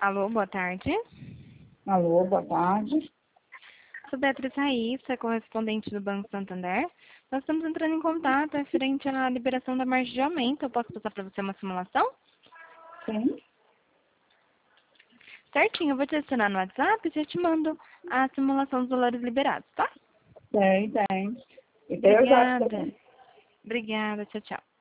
Alô, boa tarde. Alô, boa tarde. Sou Beatriz Raíssa, correspondente do Banco Santander. Nós estamos entrando em contato referente à liberação da margem de aumento. Eu posso passar para você uma simulação? Sim, Certinho, eu vou te adicionar no WhatsApp e já te mando a simulação dos valores liberados, tá? tem. E tem os dados Obrigada. também. Obrigada, tchau, tchau.